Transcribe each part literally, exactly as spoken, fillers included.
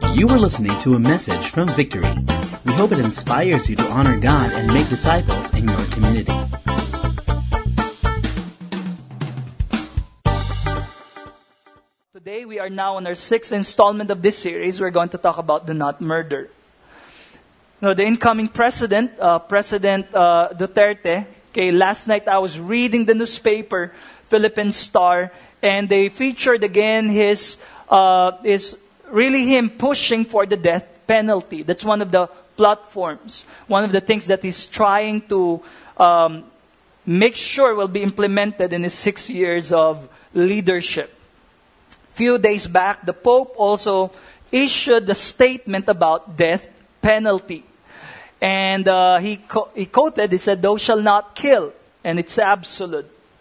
You are listening to a message from Victory. We hope it inspires you to honor God and make disciples in your community. Today we are now on our sixth installment of this series. We're going to talk about do not murder. Now, the incoming president, uh, President uh, Duterte, okay, last night I was reading the newspaper, Philippine Star, and they featured again his, uh, his really him pushing for the death penalty. That's one of the platforms, one of the things that he's trying to um, make sure will be implemented in his six years of leadership. Few days back, the Pope also issued a statement about death penalty. And uh, he, co- he quoted, he said, "Thou shalt not kill," and it's absolute.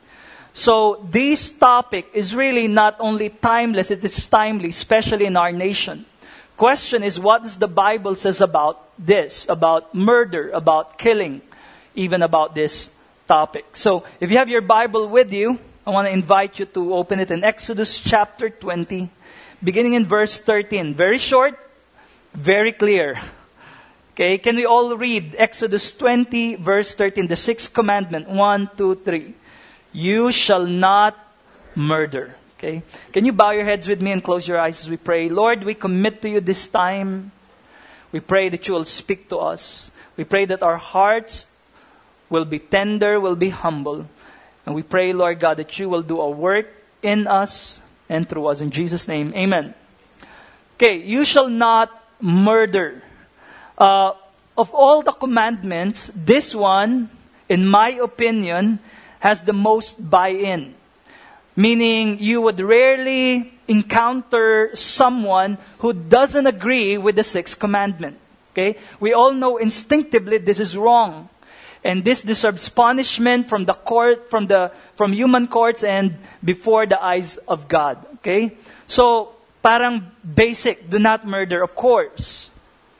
So this topic is really not only timeless, it is timely, especially in our nation. Question is, what does the Bible says about this, about murder, about killing, even about this topic? So if you have your Bible with you, I want to invite you to open it in Exodus chapter twenty, beginning in verse thirteen. Very short, very clear. Okay, can we all read Exodus twenty, verse thirteen, the sixth commandment? One, two, three. You shall not murder. Okay, can you bow your heads with me and close your eyes as we pray? Lord, we commit to you this time. We pray that you will speak to us. We pray that our hearts will be tender, will be humble. And we pray, Lord God, that you will do a work in us and through us. In Jesus' name, amen. Okay, you shall not murder. Uh, of all the commandments, this one, in my opinion, has the most buy-in. Meaning, you would rarely encounter someone who doesn't agree with the sixth commandment. Okay? We all know instinctively this is wrong. And this deserves punishment from the court, from the from human courts and before the eyes of God. Okay? So, parang basic, do not murder, of course.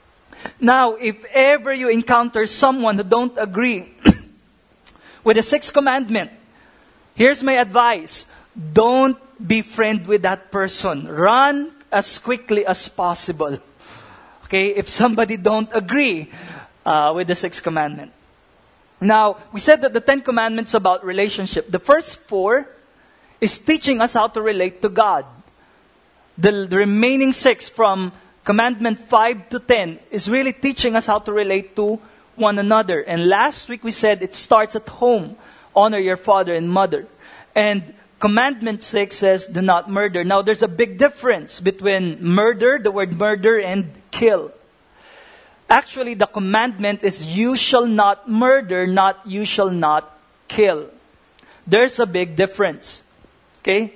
Now, if ever you encounter someone who don't agree with the sixth commandment, here's my advice. Don't be friend with that person. Run as quickly as possible. Okay? If somebody don't agree uh, with the sixth commandment. Now, we said that the Ten Commandments about relationship. The first four is teaching us how to relate to God. The, the remaining six from Commandment five to ten is really teaching us how to relate to one another. And last week we said it starts at home. Honor your father and mother. And Commandment six says, do not murder. Now, there's a big difference between murder, the word murder, and kill. Actually, the commandment is you shall not murder, not you shall not kill. There's a big difference. Okay?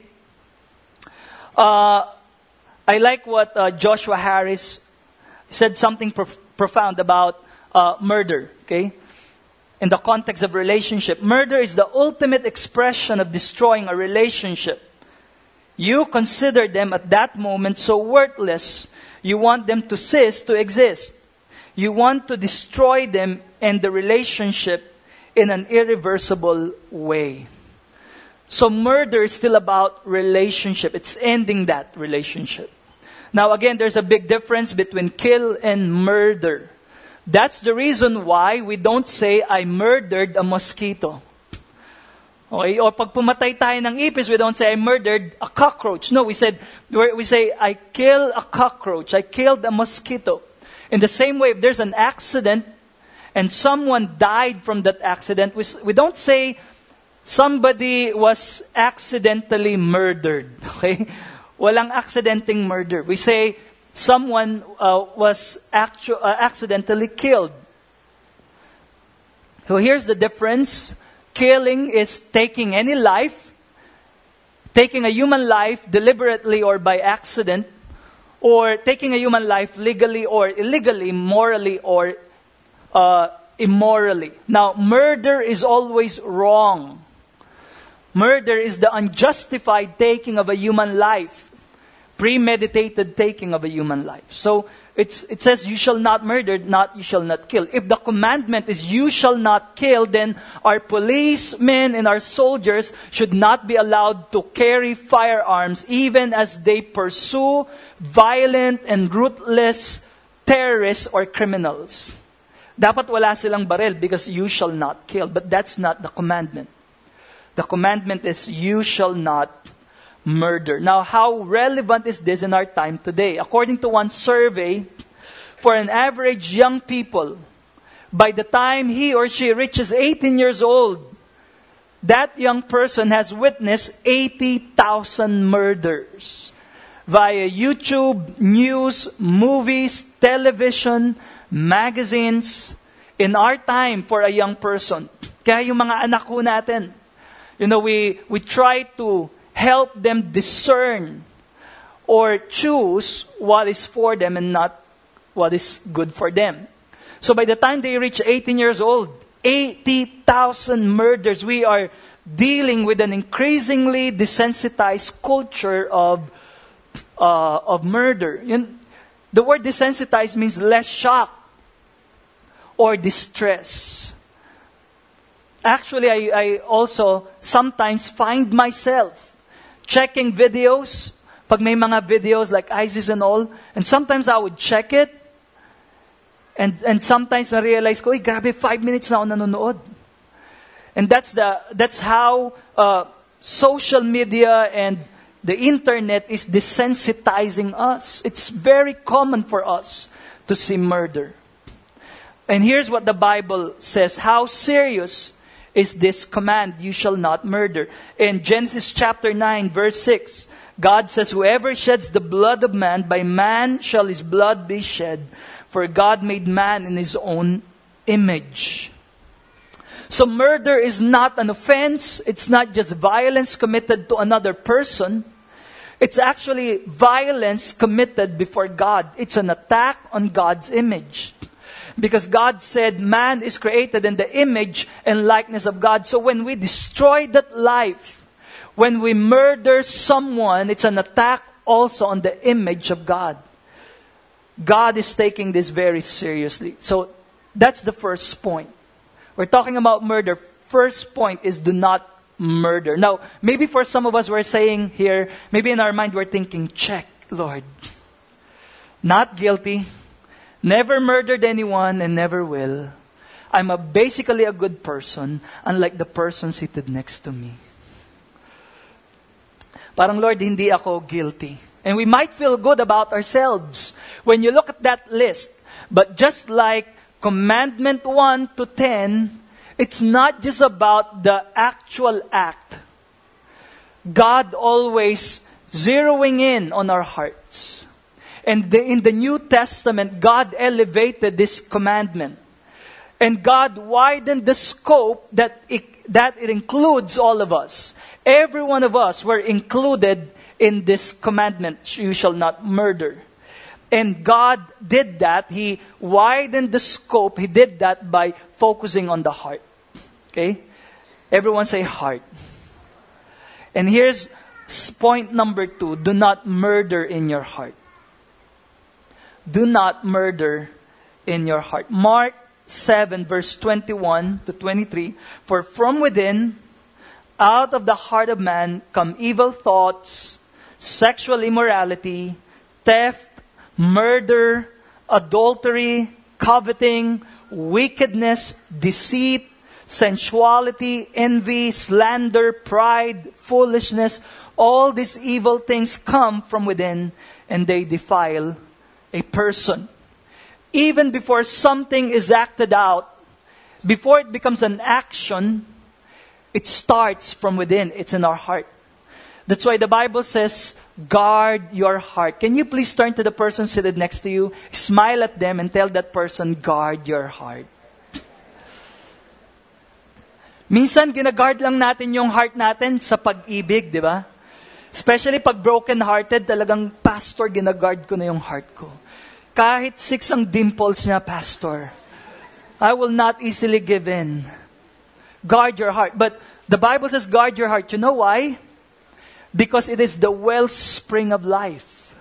Uh, I like what uh, Joshua Harris said, something prof- profound about uh, murder. Okay? In the context of relationship. Murder is the ultimate expression of destroying a relationship. You consider them at that moment so worthless, you want them to cease to exist. You want to destroy them and the relationship in an irreversible way. So murder is still about relationship. It's ending that relationship. Now again, there's a big difference between kill and murder. That's the reason why we don't say, I murdered a mosquito. Okay? Or pag pumatay tayo ng ipis, we don't say, I murdered a cockroach. No, we said, we say, I killed a cockroach. I killed a mosquito. In the same way, if there's an accident and someone died from that accident, we, we don't say somebody was accidentally murdered. Okay? Walang accidenting murder. We say someone uh, was actu- uh, accidentally killed. So here's the difference. Killing is taking any life, taking a human life deliberately or by accident, or taking a human life legally or illegally, morally or uh, immorally. Now, murder is always wrong. Murder is the unjustified taking of a human life. premeditated taking of a human life. So it's, it says you shall not murder, not you shall not kill. If the commandment is you shall not kill, then our policemen and our soldiers should not be allowed to carry firearms even as they pursue violent and ruthless terrorists or criminals. Dapat wala silang baril because you shall not kill. But that's not the commandment. The commandment is you shall not murder. Now, how relevant is this in our time today? According to one survey, for an average young people, by the time he or she reaches eighteen years old, that young person has witnessed eighty thousand murders via YouTube, news, movies, television, magazines. In our time, for a young person, kaya yung mga anak ko natin, you know, we, we try to help them discern or choose what is for them and not what is good for them. So by the time they reach eighteen years old, eighty thousand murders. We are dealing with an increasingly desensitized culture of uh, of murder. Yun, the word desensitized means less shock or distress. Actually, I, I also sometimes find myself checking videos, pag may mga videos like ISIS and all, and sometimes I would check it, and and sometimes I realize, ko, grabe, five minutes na ako nanonood. And that's the that's how uh, social media and the internet is desensitizing us. It's very common for us to see murder. And here's what the Bible says. How serious is this command, you shall not murder? In Genesis chapter nine, verse six, God says, whoever sheds the blood of man, by man shall his blood be shed. For God made man in his own image. So murder is not an offense. It's not just violence committed to another person. It's actually violence committed before God. It's an attack on God's image. Because God said man is created in the image and likeness of God. So when we destroy that life, when we murder someone, it's an attack also on the image of God. God is taking this very seriously. So that's the first point. We're talking about murder. First point is do not murder. Now, maybe for some of us we're saying here, maybe in our mind we're thinking, check, Lord. Not guilty. Never murdered anyone and never will. I'm a, basically a good person, unlike the person seated next to me. Parang, Lord, hindi ako guilty. And we might feel good about ourselves when you look at that list. But just like Commandment one to ten, it's not just about the actual act. God always zeroing in on our hearts. And the, in the New Testament, God elevated this commandment. And God widened the scope that it, that it includes all of us. Every one of us were included in this commandment, you shall not murder. And God did that. He widened the scope. He did that by focusing on the heart. Okay? Everyone say heart. And here's point number two. Do not murder in your heart. Do not murder in your heart. Mark seven, verse twenty-one to twenty-three. For from within, out of the heart of man, come evil thoughts, sexual immorality, theft, murder, adultery, coveting, wickedness, deceit, sensuality, envy, slander, pride, foolishness. All these evil things come from within and they defile a person. Even before something is acted out, before it becomes an action, it starts from within. It's in our heart. That's why the Bible says, guard your heart. Can you please turn to the person seated next to you, smile at them, and tell that person, guard your heart. Minsan, ginagard lang natin yung heart natin sa pag-ibig, di ba? Especially pag broken-hearted, talagang, Pastor, ginagard ko na yung heart ko. Kahit six ang dimples niya, Pastor, I will not easily give in. Guard your heart. But the Bible says, guard your heart. You know why? Because it is the wellspring of life.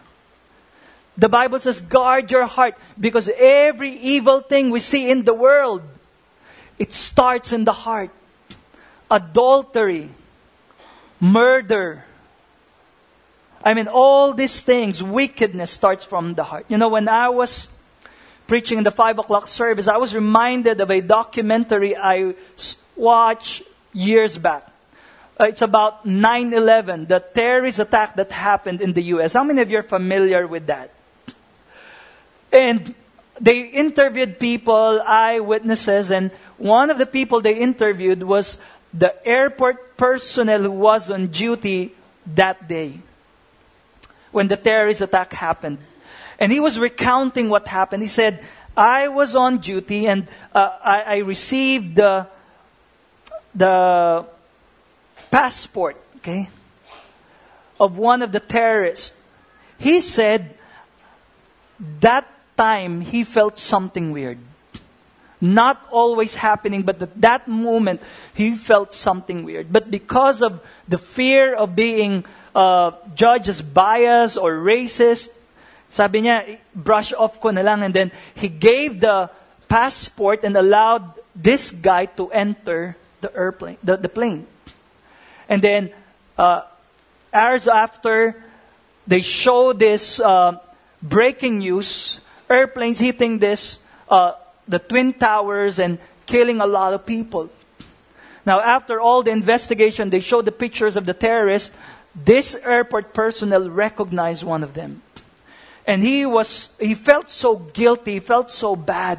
The Bible says, guard your heart, because every evil thing we see in the world, it starts in the heart. Adultery, murder. I mean, all these things, wickedness starts from the heart. You know, when I was preaching in the five o'clock service, I was reminded of a documentary I watched years back. Uh, it's about nine eleven, the terrorist attack that happened in the U S. How many of you are familiar with that? And they interviewed people, eyewitnesses, and one of the people they interviewed was the airport personnel who was on duty that day when the terrorist attack happened. And he was recounting what happened. He said, I was on duty and uh, I, I received the, the passport, okay, of one of the terrorists. He said that time he felt something weird. Not always happening, but at that moment, he felt something weird. But because of the fear of being uh, judged as biased or racist, sabi niya, brush off ko na lang. And then he gave the passport and allowed this guy to enter the airplane, the, the plane. And then, uh, hours after, they show this uh, breaking news, airplanes hitting this, uh, the Twin Towers and killing a lot of people. Now, after all the investigation, they showed the pictures of the terrorists. This airport personnel recognized one of them. And he was, he felt so guilty, he felt so bad.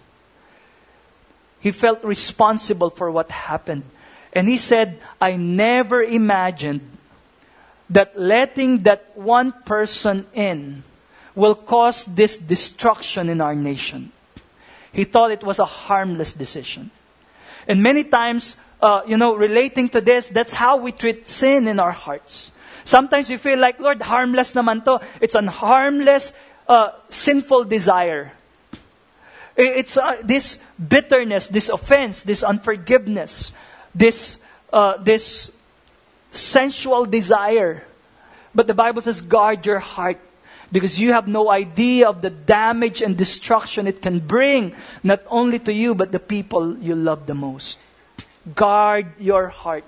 He felt responsible for what happened. And he said, I never imagined that letting that one person in will cause this destruction in our nation. He thought it was a harmless decision. And many times, uh, you know, relating to this, that's how we treat sin in our hearts. Sometimes we feel like, Lord, harmless naman to. It's a harmless, uh, sinful desire. It's uh, this bitterness, this offense, this unforgiveness, this, uh, this sensual desire. But the Bible says, guard your heart. Because you have no idea of the damage and destruction it can bring, not only to you, but the people you love the most. Guard your heart.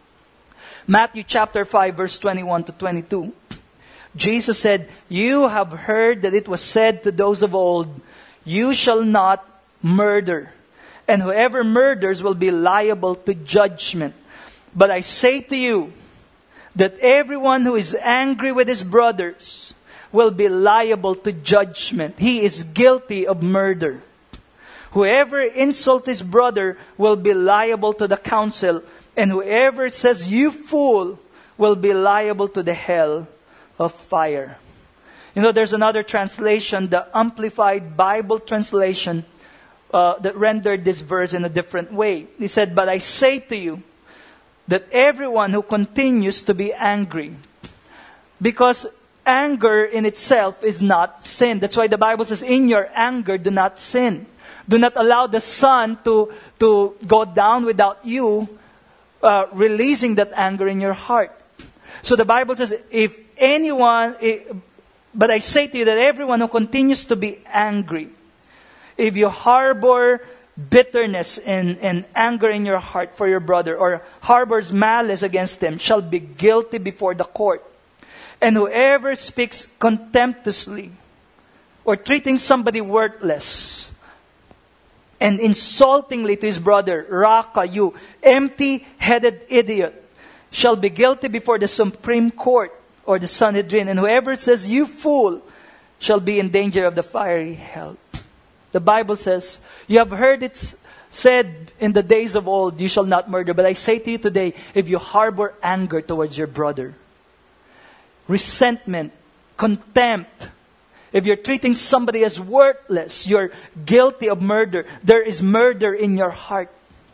Matthew chapter five, verse twenty-one to twenty-two. Jesus said, you have heard that it was said to those of old, you shall not murder. And whoever murders will be liable to judgment. But I say to you, that everyone who is angry with his brothers will be liable to judgment. He is guilty of murder. Whoever insults his brother will be liable to the council, and whoever says, you fool, will be liable to the hell of fire. You know, there's another translation, the Amplified Bible translation, uh, that rendered this verse in a different way. He said, but I say to you, that everyone who continues to be angry, because anger in itself is not sin. That's why the Bible says, in your anger, do not sin. Do not allow the sun to, to go down without you uh, releasing that anger in your heart. So the Bible says, if anyone, if, but I say to you that everyone who continues to be angry, if you harbor bitterness and, and anger in your heart for your brother, or harbors malice against him, shall be guilty before the court. And whoever speaks contemptuously or treating somebody worthless and insultingly to his brother, Raka, you empty-headed idiot, shall be guilty before the Supreme Court or the Sanhedrin. And whoever says, you fool, shall be in danger of the fiery hell. The Bible says, you have heard it said in the days of old, you shall not murder. But I say to you today, if you harbor anger towards your brother, resentment, contempt, if you're treating somebody as worthless, you're guilty of murder. There is murder in your heart.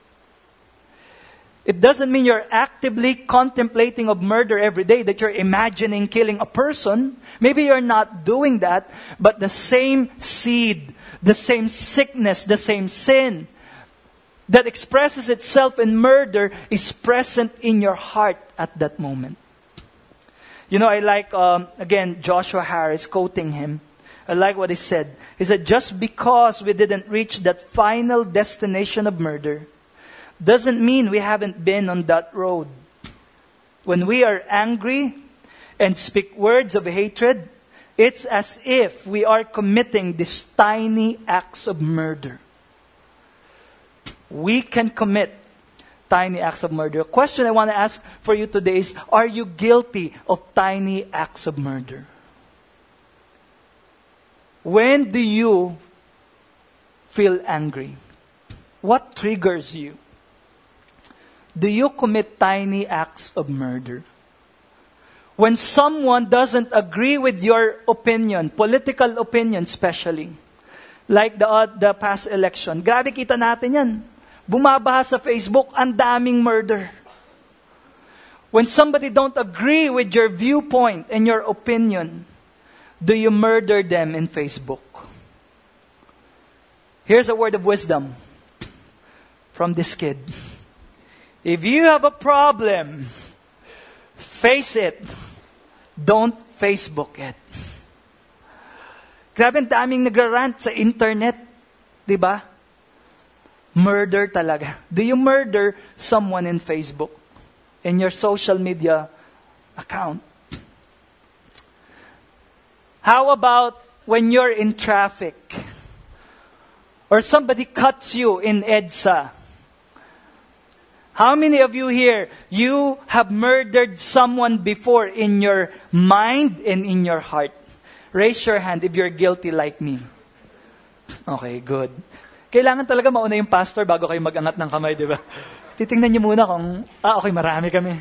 It doesn't mean you're actively contemplating of murder every day, that you're imagining killing a person. Maybe you're not doing that, but the same seed, the same sickness, the same sin that expresses itself in murder is present in your heart at that moment. You know, I like, um, again, Joshua Harris, quoting him. I like what he said. He said, just because we didn't reach that final destination of murder doesn't mean we haven't been on that road. When we are angry and speak words of hatred, it's as if we are committing these tiny acts of murder. We can commit tiny acts of murder. A question I want to ask for you today is, are you guilty of tiny acts of murder? When do you feel angry? What triggers you? Do you commit tiny acts of murder? When someone doesn't agree with your opinion, political opinion especially, like the, uh, the past election, grabe kita natin yan. Bumabaha sa Facebook, ang daming murder. When somebody don't agree with your viewpoint and your opinion, do you murder them in Facebook? Here's a word of wisdom from this kid. If you have a problem, face it. Don't Facebook it. Grabe, ang daming nagrarant sa internet. Diba? Murder talaga. Do you murder someone in Facebook? In your social media account? How about when you're in traffic? Or somebody cuts you in EDSA? How many of you here, you have murdered someone before in your mind and in your heart? Raise your hand if you're guilty like me. Okay, good. Kailangan talaga mauna yung pastor bago kayo mag-angat ng kamay, di ba? Titingnan niyo muna kung, ah, okay, marami kami.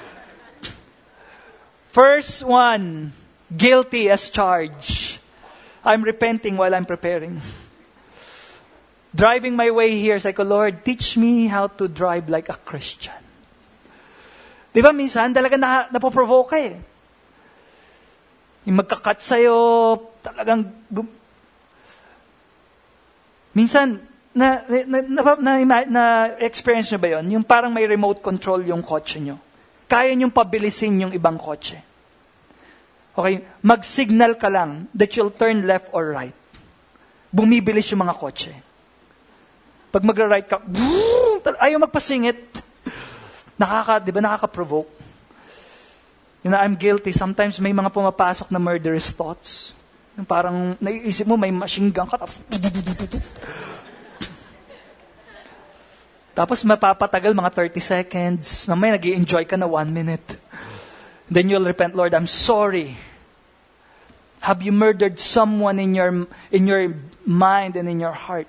First one, guilty as charged. I'm repenting while I'm preparing. Driving my way here, sabi ko, Lord, teach me how to drive like a Christian. Di ba minsan, talaga na, napoprovoke ka eh. Yung magkakat sa'yo, talagang, gum- minsan, na, na, na, na, na, na experience nyo ba yun? Yung parang may remote control yung kotse nyo. Kaya nyong pabilisin yung ibang kotse. Okay, mag-signal ka lang that you'll turn left or right. Bumibilis yung mga kotse. Pag magra-right ka, ayaw magpasingit. Nakaka, di ba, nakaka-provoke. You know, I'm guilty. Sometimes may mga pumapasok na murderous thoughts. Yung parang naiisip mo, may machine gun ka, tapos tapos mapapatagal mga thirty seconds. Mamaya nag-i-enjoy ka na one minute. Then you'll repent, Lord, I'm sorry. Have you murdered someone in your in your mind and in your heart?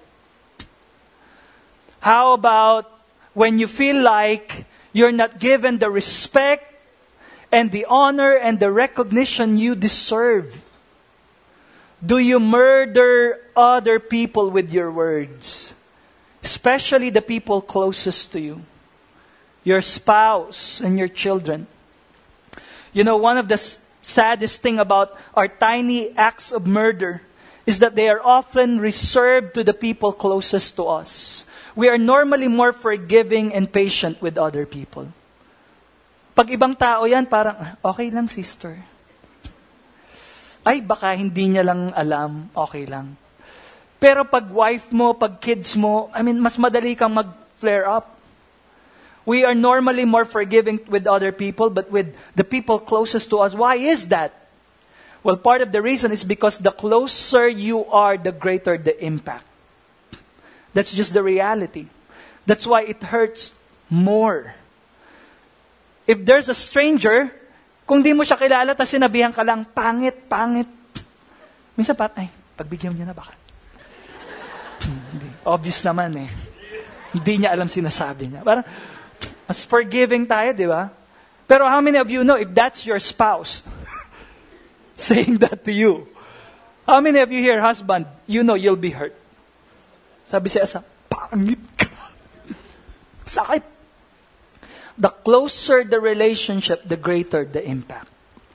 How about when you feel like you're not given the respect and the honor and the recognition you deserve? Do you murder other people with your words? Especially the people closest to you. Your spouse and your children. You know, one of the saddest thing about our tiny acts of murder is that they are often reserved to the people closest to us. We are normally more forgiving and patient with other people. Pag ibang tao yan, parang, okay lang, sister. Ay, baka hindi niya lang alam, okay lang. Pero pag wife mo, pag kids mo, I mean, mas madali kang mag-flare up. We are normally more forgiving with other people, but with the people closest to us, why is that? Well, part of the reason is because the closer you are, the greater the impact. That's just the reality. That's why it hurts more. If there's a stranger, kung di mo siya kilala, tapos sinabihan ka lang, pangit, pangit. Minsan pa, ay, pagbigyan niya na baka. Hindi. Obvious naman eh. Hindi niya alam sinasabi niya. Parang, mas forgiving tayo, di ba? Pero how many of you know if that's your spouse saying that to you? How many of you here, husband, you know you'll be hurt? Sabi siya sa, pangit ka. Sakit. The closer the relationship, the greater the impact.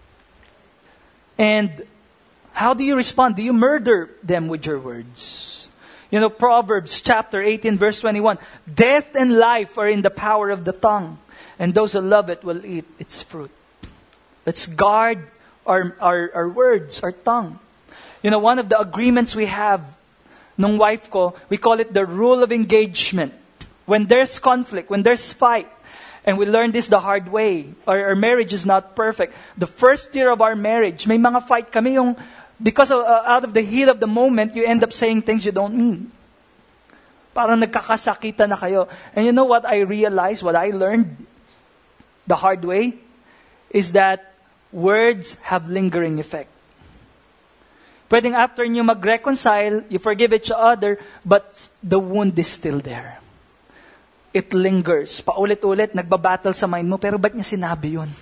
And how do you respond? Do you murder them with your words? You know, Proverbs chapter eighteen, verse twenty-one. Death and life are in the power of the tongue, and those who love it will eat its fruit. Let's guard our, our, our words, our tongue. You know, one of the agreements we have nung wife ko, we call it the rule of engagement. When there's conflict, when there's fight, and we learned this the hard way, our, our marriage is not perfect. The first year of our marriage, may mga fight kami yung, because of, uh, out of the heat of the moment, you end up saying things you don't mean. Parang nagkakasakita na kayo. And you know what I realized, what I learned the hard way, is that words have lingering effect. Pwedeng after nyo mag-reconcile, you forgive each other, but the wound is still there. It lingers. Paulit-ulit, nagbabattle sa mind mo, pero ba't niya sinabi yun?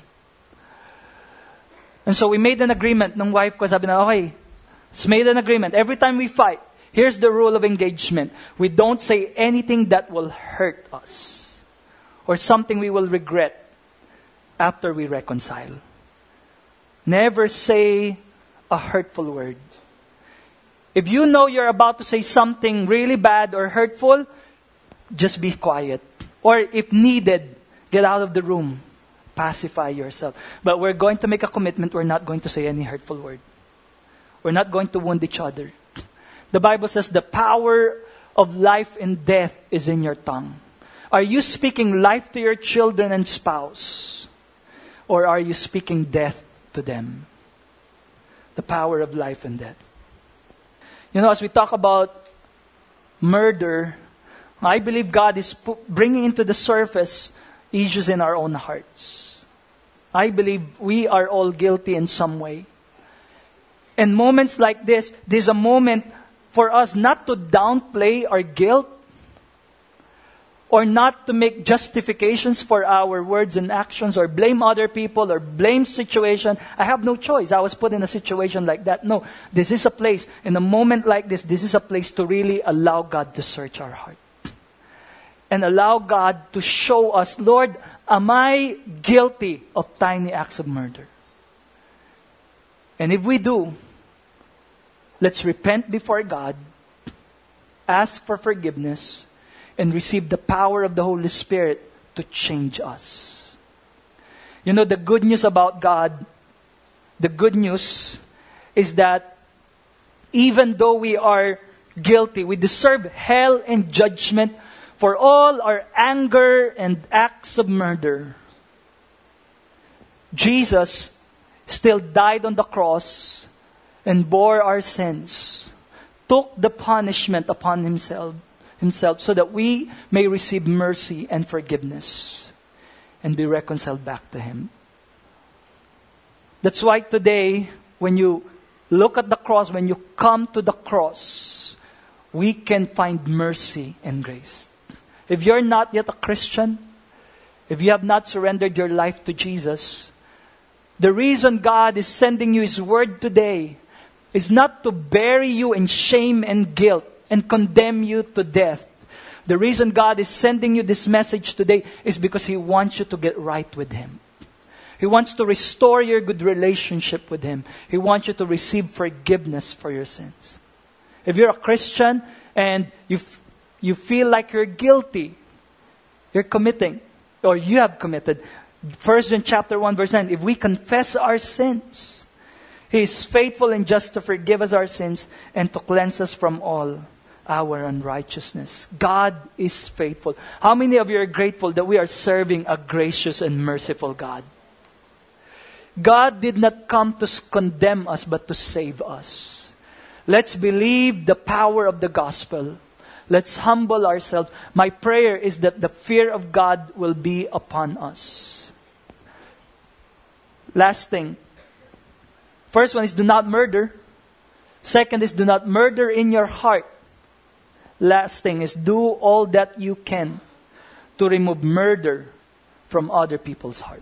And so we made an agreement ng wife ko, sabi na, okay, let's made an agreement. Every time we fight, here's the rule of engagement. We don't say anything that will hurt us or something we will regret after we reconcile. Never say a hurtful word. If you know you're about to say something really bad or hurtful, just be quiet. Or if needed, get out of the room. Pacify yourself. But we're going to make a commitment, we're not going to say any hurtful word. We're not going to wound each other. The Bible says the power of life and death is in your tongue. Are you speaking life to your children and spouse? Or are you speaking death to them? The power of life and death. You know, as we talk about murder, I believe God is bringing into the surface issues in our own hearts. I believe we are all guilty in some way. And moments like this, there's a moment for us not to downplay our guilt or not to make justifications for our words and actions or blame other people or blame situation. I have no choice. I was put in a situation like that. No, this is a place, in a moment like this, this is a place to really allow God to search our heart. And allow God to show us, Lord, am I guilty of tiny acts of murder? And if we do, let's repent before God, ask for forgiveness, and receive the power of the Holy Spirit to change us. You know, the good news about God, the good news is that even though we are guilty, we deserve hell and judgment for all our anger and acts of murder, Jesus still died on the cross and bore our sins, took the punishment upon himself, himself so that we may receive mercy and forgiveness and be reconciled back to him. That's why today, when you look at the cross, when you come to the cross, we can find mercy and grace. If you're not yet a Christian, if you have not surrendered your life to Jesus, the reason God is sending you His Word today is not to bury you in shame and guilt and condemn you to death. The reason God is sending you this message today is because He wants you to get right with Him. He wants to restore your good relationship with Him. He wants you to receive forgiveness for your sins. If you're a Christian and you f- you feel like you're guilty, you're committing, or you have committed, First John chapter one verse nine, if we confess our sins, He is faithful and just to forgive us our sins and to cleanse us from all our unrighteousness. God is faithful. How many of you are grateful that we are serving a gracious and merciful God? God did not come to condemn us, but to save us. Let's believe the power of the gospel. Let's humble ourselves. My prayer is that the fear of God will be upon us. Last thing. First one is do not murder. Second is do not murder in your heart. Last thing is do all that you can to remove murder from other people's heart.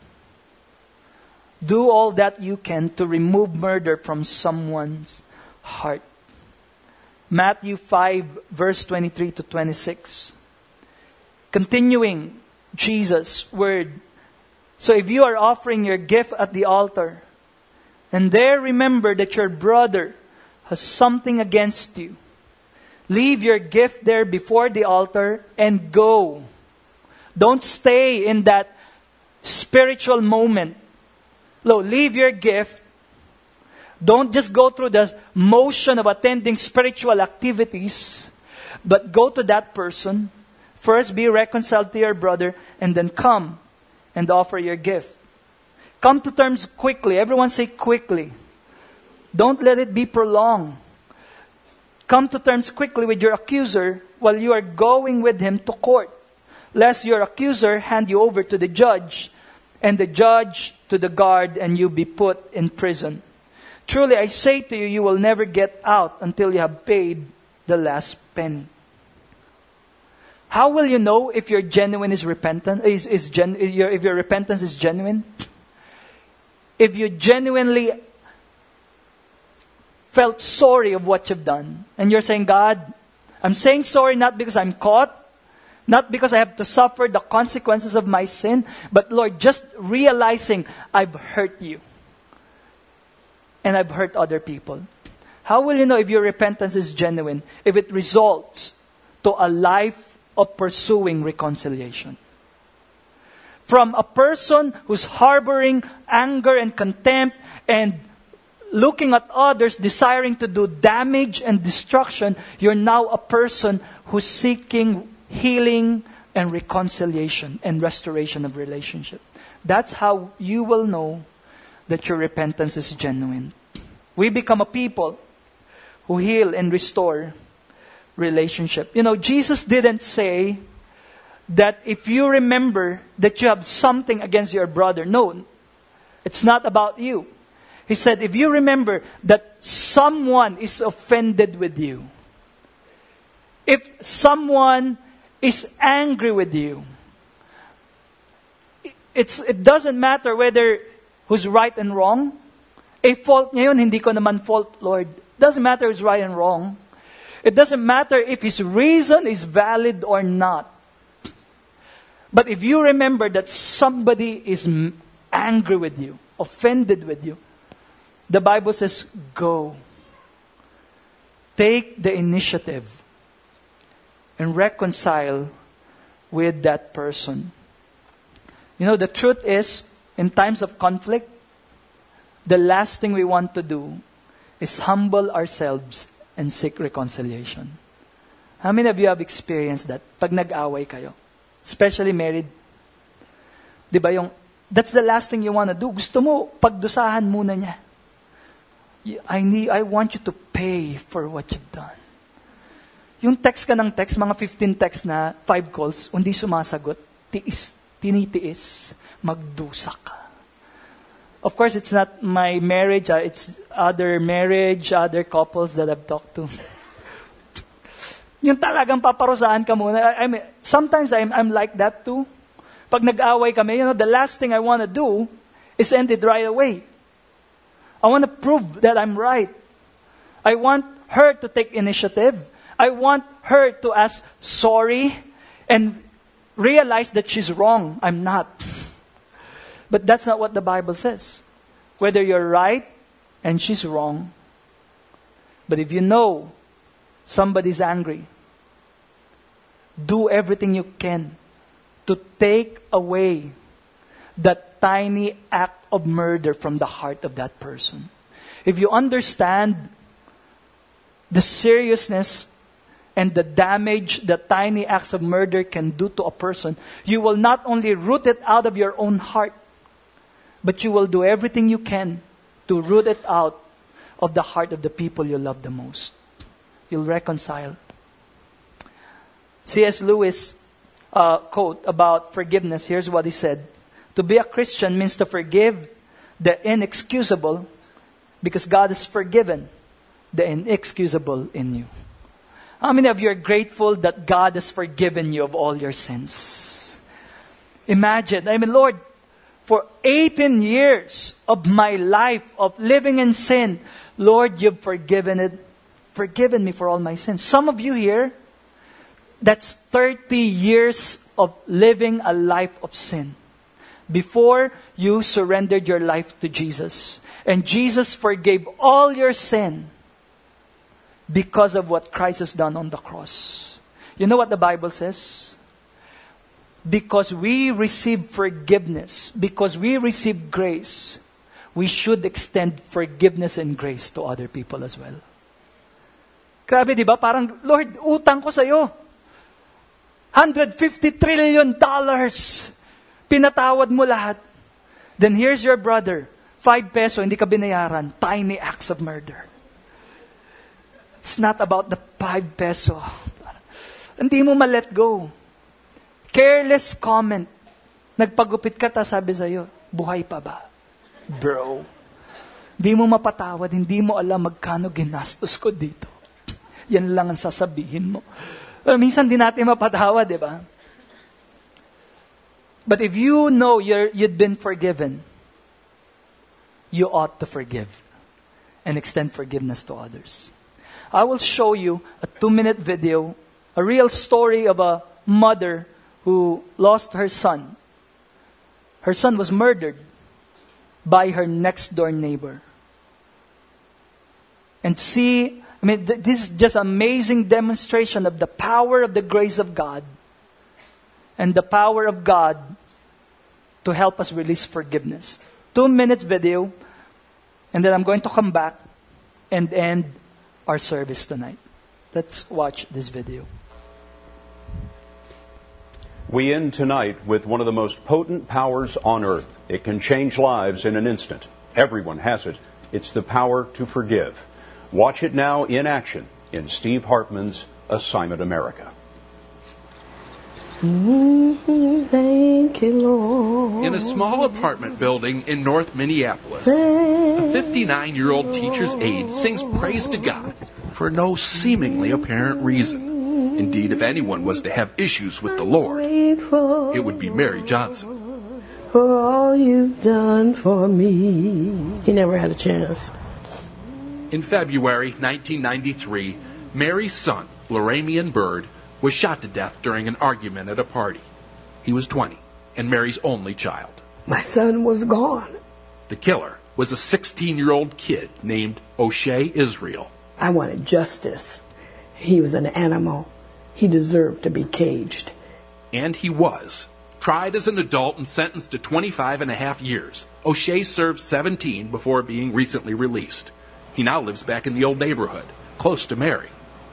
Do all that you can to remove murder from someone's heart. Matthew five, verse twenty-three to twenty-six. Continuing Jesus' word. So if you are offering your gift at the altar, and there remember that your brother has something against you, leave your gift there before the altar and go. Don't stay in that spiritual moment. No, leave your gift. Don't just go through the motion of attending spiritual activities, but go to that person. First, be reconciled to your brother, and then come and offer your gift. Come to terms quickly. Everyone say quickly. Don't let it be prolonged. Come to terms quickly with your accuser while you are going with him to court, lest your accuser hand you over to the judge, and the judge to the guard, and you be put in prison. Truly, I say to you, you will never get out until you have paid the last penny. How will you know if your genuine is repentant? Is, is gen, if, your, if your repentance is genuine? If you genuinely felt sorry of what you've done, and you're saying, God, I'm saying sorry not because I'm caught, not because I have to suffer the consequences of my sin, but Lord, just realizing I've hurt you. And I've hurt other people. How will you know if your repentance is genuine? If it results to a life of pursuing reconciliation. From a person who's harboring anger and contempt and looking at others, desiring to do damage and destruction, you're now a person who's seeking healing and reconciliation and restoration of relationship. That's how you will know that your repentance is genuine. We become a people who heal and restore relationship. You know, Jesus didn't say that if you remember that you have something against your brother. No, it's not about you. He said, if you remember that someone is offended with you, if someone is angry with you, it's, it doesn't matter whether who's right and wrong. A fault ngayon, hindi ko naman fault, Lord. Doesn't matter who's right and wrong. It doesn't matter if his reason is valid or not. But if you remember that somebody is angry with you, offended with you, the Bible says, go. Take the initiative and reconcile with that person. You know, the truth is, in times of conflict, the last thing we want to do is humble ourselves and seek reconciliation. How many of you have experienced that? Pag nag-away kayo, especially married, di ba yung, that's the last thing you want to do. Gusto mo, pagdusahan muna niya. I need, I want you to pay for what you've done. Yung text ka ng text, mga fifteen texts na, five calls, hindi sumasagot, tiis, tinitiis, magdusa ka. Of course, it's not my marriage. Uh, it's other marriage, other couples that I've talked to. Yung talagang paparusahan ka muna. I, I mean, sometimes I'm, I'm like that too. Pag nag-away kami, you know, the last thing I want to do is end it right away. I want to prove that I'm right. I want her to take initiative. I want her to ask sorry and realize that she's wrong. I'm not. But that's not what the Bible says. Whether you're right and she's wrong. But if you know somebody's angry, do everything you can to take away that tiny act of murder from the heart of that person. If you understand the seriousness and the damage that tiny acts of murder can do to a person, you will not only root it out of your own heart, but you will do everything you can to root it out of the heart of the people you love the most. You'll reconcile. C S Lewis uh, quote about forgiveness. Here's what he said. To be a Christian means to forgive the inexcusable because God has forgiven the inexcusable in you. How many of you are grateful that God has forgiven you of all your sins? Imagine, I mean, Lord, for eighteen years of my life of living in sin, Lord, you've forgiven it, forgiven me for all my sins. Some of you here, that's thirty years of living a life of sin before you surrendered your life to Jesus. And Jesus forgave all your sin because of what Christ has done on the cross. You know what the Bible says? Because we receive forgiveness, because we receive grace, we should extend forgiveness and grace to other people as well. Grabe, di ba? Parang, Lord, utang ko sa'yo. one hundred fifty trillion dollars. Pinatawad mo lahat. Then here's your brother. Five peso, hindi ka binayaran. Tiny acts of murder. It's not about the five peso. Hindi mo ma-let go. Careless comment. Nagpagupit ka, ta sabi sa'yo, buhay pa ba? Bro, hindi mo mapatawad, hindi mo alam magkano ginastos ko dito. Yan lang ang sasabihin mo. Pero minsan di natin mapatawad, di ba? But if you know you're, you'd been forgiven, you ought to forgive and extend forgiveness to others. I will show you a two-minute video, a real story of a mother who lost her son. Her son was murdered by her next-door neighbor. And see, I mean, th- this is just amazing demonstration of the power of the grace of God and the power of God to help us release forgiveness. Two minutes video, and then I'm going to come back and end our service tonight. Let's watch this video. We end tonight with one of the most potent powers on earth. It can change lives in an instant. Everyone has it. It's the power to forgive. Watch it now in action in Steve Hartman's Assignment America. Mm-hmm. Thank you, Lord. In a small apartment building in North Minneapolis, a fifty-nine-year-old teacher's aide sings praise to God for no seemingly apparent reason. Indeed, if anyone was to have issues with the Lord, it would be Mary Johnson. For all you've done for me. He never had a chance. In February nineteen ninety-three, Mary's son, Loramian Bird, was shot to death during an argument at a party. He was twenty, and Mary's only child. My son was gone. The killer was a sixteen-year-old kid named O'Shea Israel. I wanted justice. He was an animal. He deserved to be caged. And he was. Tried as an adult and sentenced to twenty-five and a half years, O'Shea served seventeen before being recently released. He now lives back in the old neighborhood, close to Mary.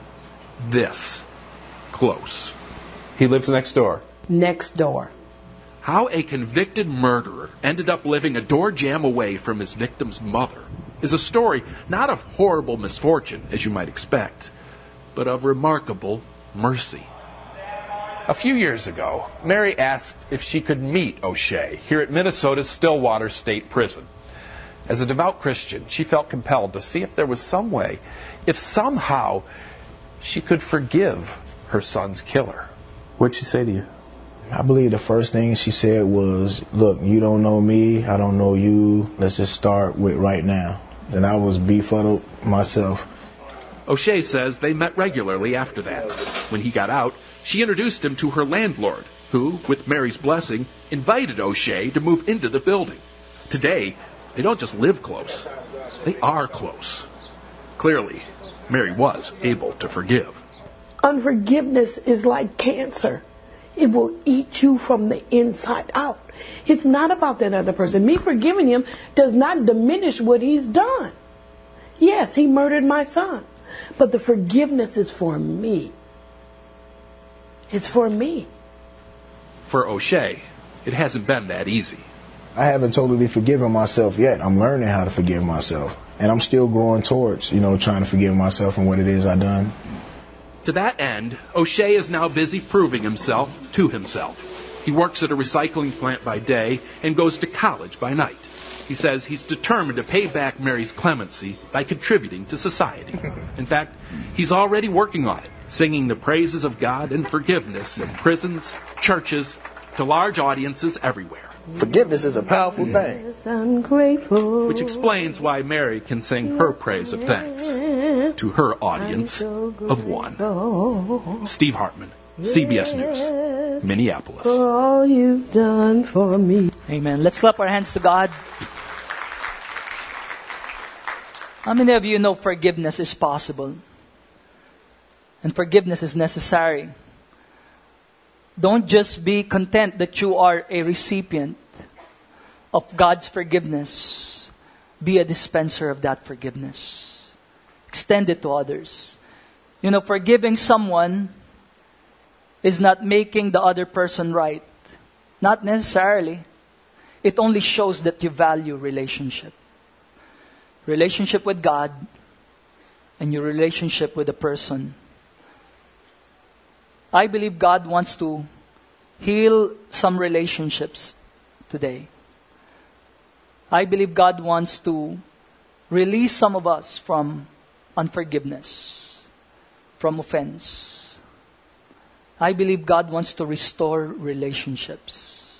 This close. He lives next door. Next door. How a convicted murderer ended up living a door jam away from his victim's mother is a story not of horrible misfortune, as you might expect, but of remarkable mercy. A few years ago, Mary asked if she could meet O'Shea here at Minnesota's Stillwater State Prison. As a devout Christian, she felt compelled to see if there was some way, if somehow she could forgive her son's killer. What'd she say to you? I believe the first thing she said was, look, you don't know me, I don't know you, let's just start with right now. And I was befuddled myself. O'Shea says they met regularly after that. When he got out, she introduced him to her landlord, who, with Mary's blessing, invited O'Shea to move into the building. Today, they don't just live close, they are close. Clearly, Mary was able to forgive. Unforgiveness is like cancer. It will eat you from the inside out. It's not about that other person. Me forgiving him does not diminish what he's done. Yes, he murdered my son. But the forgiveness is for me. It's for me. For O'Shea, it hasn't been that easy. I haven't totally forgiven myself yet. I'm learning how to forgive myself. And I'm still growing towards, you know, trying to forgive myself and what it is I've done. To that end, O'Shea is now busy proving himself to himself. He works at a recycling plant by day and goes to college by night. He says he's determined to pay back Mary's clemency by contributing to society. In fact, he's already working on it, singing the praises of God and forgiveness in prisons, churches, to large audiences everywhere. Forgiveness is a powerful thing. Yes, I'm grateful. Which explains why Mary can sing her praise of thanks to her audience of one. Steve Hartman, C B S News, Minneapolis. For all you've done for me. Amen. Let's clap our hands to God. How many of you know forgiveness is possible? And forgiveness is necessary. Don't just be content that you are a recipient of God's forgiveness. be a dispenser of that forgiveness. Extend it to others. You know, forgiving someone is not making the other person right. Not necessarily. It only shows that you value relationship. Relationship with God and your relationship with the person. I believe God wants to heal some relationships today. I believe God wants to release some of us from unforgiveness, from offense. I believe God wants to restore relationships.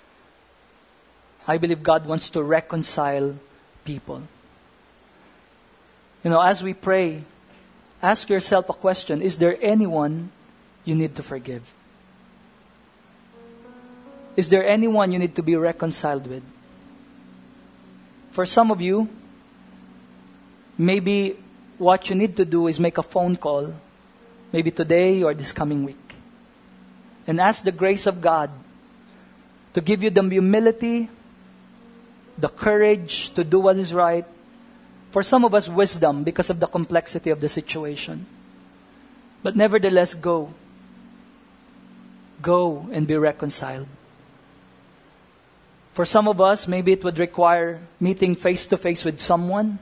I believe God wants to reconcile people. You know, as we pray, ask yourself a question. Is there anyone you need to forgive? Is there anyone you need to be reconciled with? For some of you, maybe what you need to do is make a phone call, maybe today or this coming week, and ask the grace of God to give you the humility, the courage to do what is right. For some of us, wisdom because of the complexity of the situation. But nevertheless, go. Go and be reconciled. For some of us, maybe it would require meeting face-to-face with someone.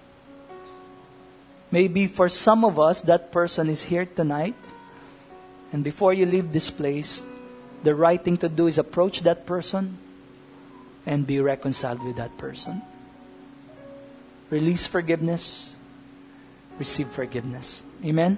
Maybe for some of us, that person is here tonight. And before you leave this place, the right thing to do is approach that person and be reconciled with that person. Release forgiveness. Receive forgiveness. Amen?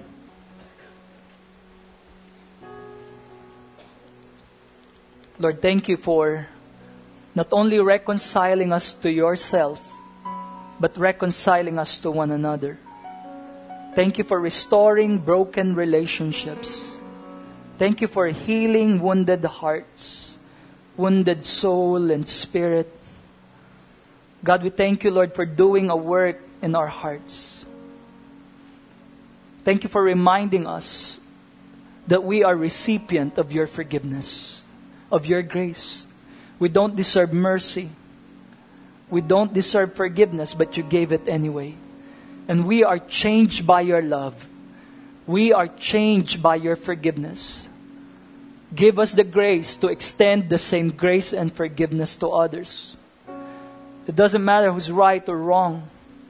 Lord, thank you for not only reconciling us to yourself, but reconciling us to one another. Thank you for restoring broken relationships. Thank you for healing wounded hearts, wounded soul and spirit. God, we thank you, Lord, for doing a work in our hearts. Thank you for reminding us that we are recipient of your forgiveness, of your grace. We don't deserve mercy. We don't deserve forgiveness, but you gave it anyway. And we are changed by your love. We are changed by your forgiveness. Give us the grace to extend the same grace and forgiveness to others. It doesn't matter who's right or wrong.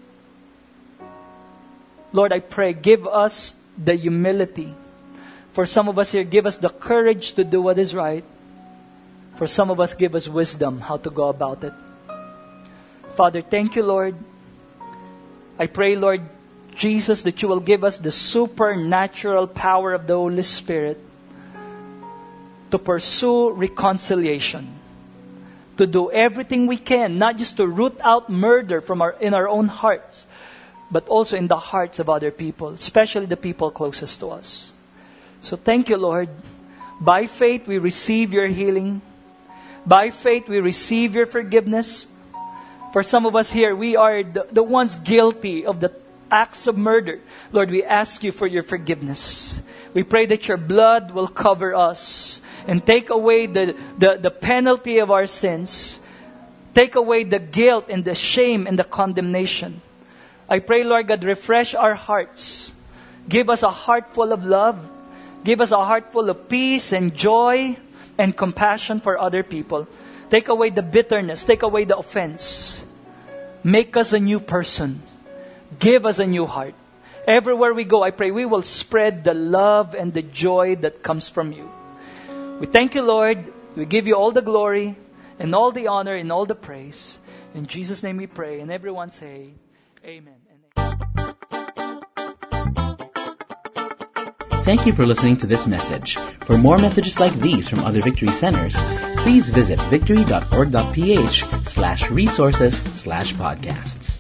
Lord, I pray, give us the humility. For some of us here, give us the courage to do what is right. For some of us, give us wisdom how to go about it. Father, thank you, Lord. I pray, Lord Jesus, that you will give us the supernatural power of the Holy Spirit to pursue reconciliation, to do everything we can, not just to root out murder from our in our own hearts, but also in the hearts of other people, especially the people closest to us. So thank you, Lord. By faith, we receive your healing. By faith, we receive your forgiveness. For some of us here, we are the, the ones guilty of the acts of murder. Lord, we ask you for your forgiveness. We pray that your blood will cover us and take away the, the, the penalty of our sins. Take away the guilt and the shame and the condemnation. I pray, Lord God, refresh our hearts. Give us a heart full of love. Give us a heart full of peace and joy and compassion for other people. Take away the bitterness. Take away the offense. Make us a new person. Give us a new heart. Everywhere we go, I pray we will spread the love and the joy that comes from you. We thank you, Lord. We give you all the glory and all the honor and all the praise. In Jesus' name we pray. And everyone say, Amen. Thank you for listening to this message. For more messages like these from other Victory Centers, please visit victory dot org dot p h slash resources slash podcasts.